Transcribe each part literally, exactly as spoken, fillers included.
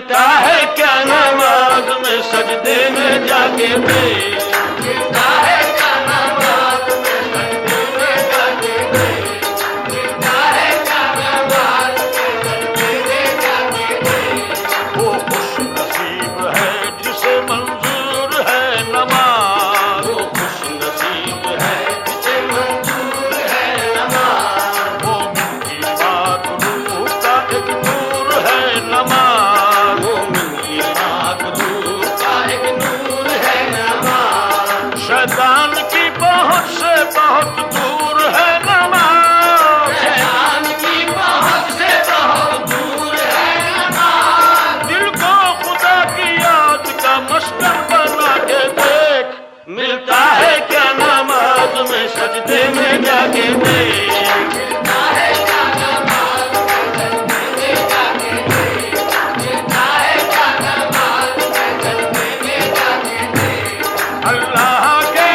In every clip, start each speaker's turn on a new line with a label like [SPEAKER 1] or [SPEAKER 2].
[SPEAKER 1] मिलता है क्या नमाज में सजदे में जाके देख। मिलता है क्या नमाज में सजदे में जाके देख। मिलता है क्या नमाज में सजदे में जाके देख। वो खुश नसीब है जिसे मंजूर है नमाज। वो खुश नसीब है जिसे मंजूर है नमाज। वो मिनकी पाक रूह का एक नूर है नमाज। वो मिनकी पाक रूह का एक नूर है नमाज। शैतान की पहुंच से बहुत दूर है नमाज। शैतान की पहुंच से बहुत दूर है नमाज। दिल को खुदा की याद का मस्कन बना के देख। मिलता है क्या नमाज में सजदे में जाके देख। मिलता है क्या नमाज में सजदे में जाके देख। मिलता है क्या नमाज में सजदे में जाके देख। अल्लाह के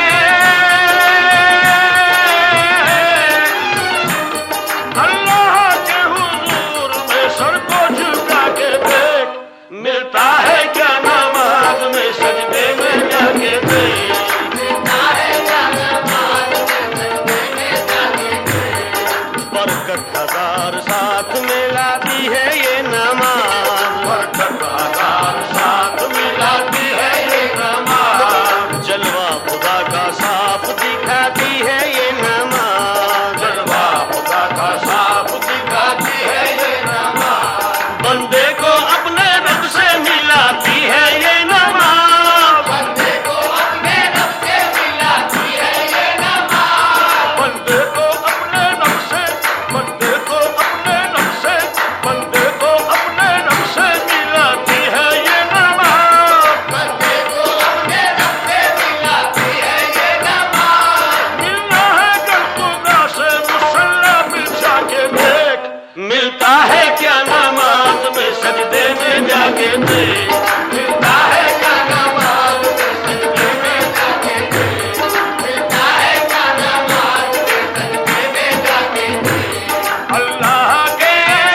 [SPEAKER 1] अल्लाह के हुजूर में सर को झुका के देख। मिलता है क्या नमाज में सजदे में जाके देख। मिलता है क्या नमाज में सजदे में जाके देख। बरकत हजार साथ मिलाती है ये नमाज। बरकत हजार साथ मिलाती है ये नमाज। जलवा खुदा का साफ दिखाती है ये नमाज। जलवा खुदा का साफ दिखाती है ये नमाज। बंदे को अपने रब से मिलाती है ये नमाज। बंदे को अपने रब से मिलाती है ये नमाज। बंदे को अपने रब से बंदे को अपने रब से बंदे को अपने रब से मिलाती है ये नमाज। बंदे को अपने रब से मिलाती है ये नमाज। मिलना है कल खुदा से मुसल्ला बिछा के देख। मिलता है क्या नमाज में सजदे में जाके देख। मिलता है क्या नमाज में सजदे में जाके देख। मिलता है क्या नमाज में सजदे में जाके देख। अल्लाह के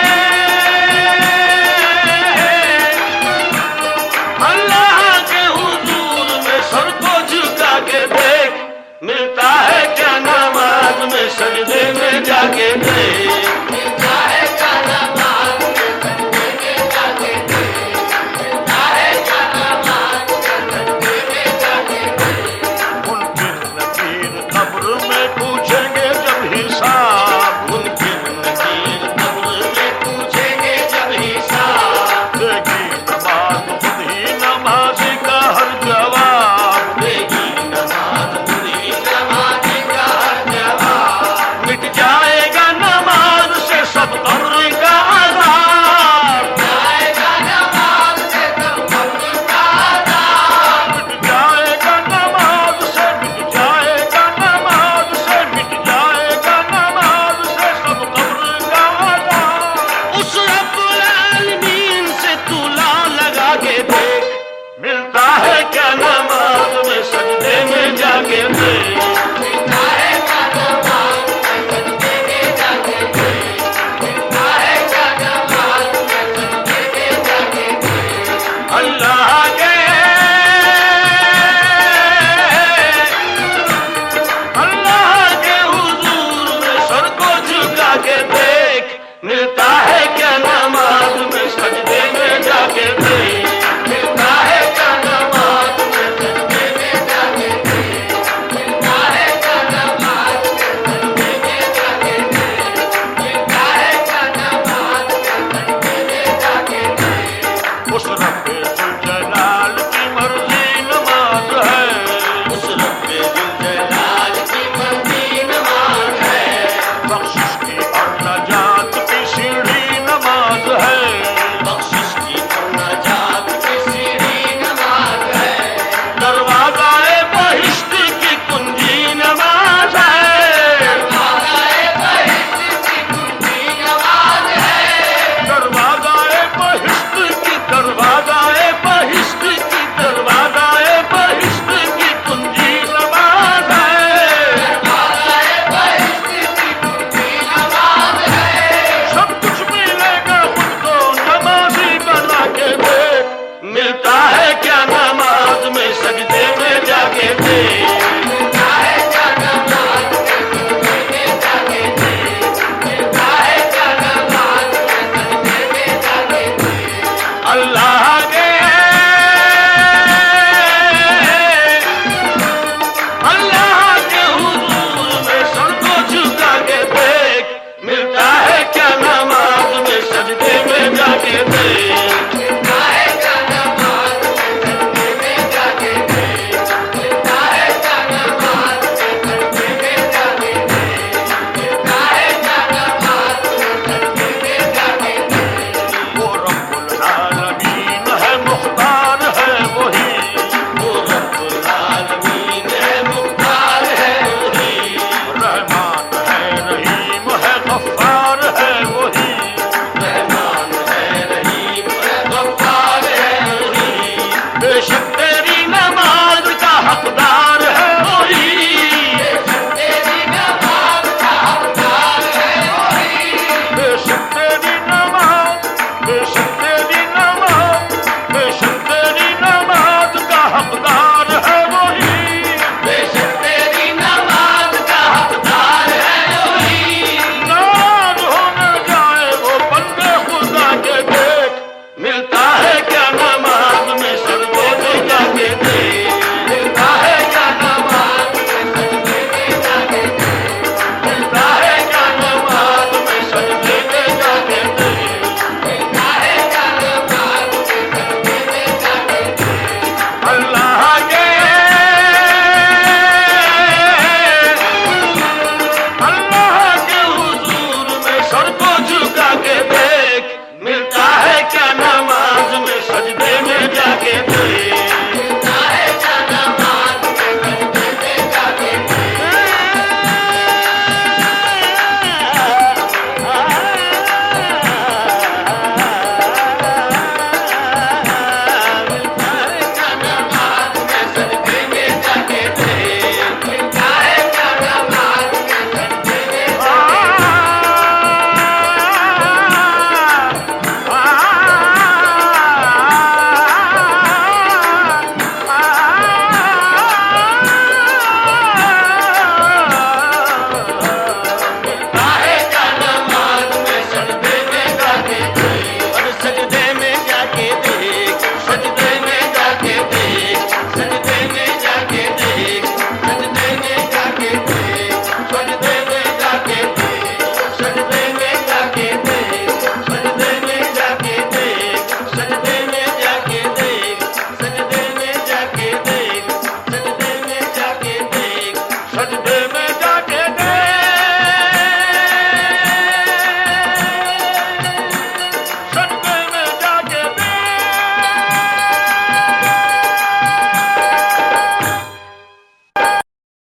[SPEAKER 1] अल्लाह के हुजूर में सर को झुका के देख। मिलता है क्या नमाज में सजदे में जाके देख।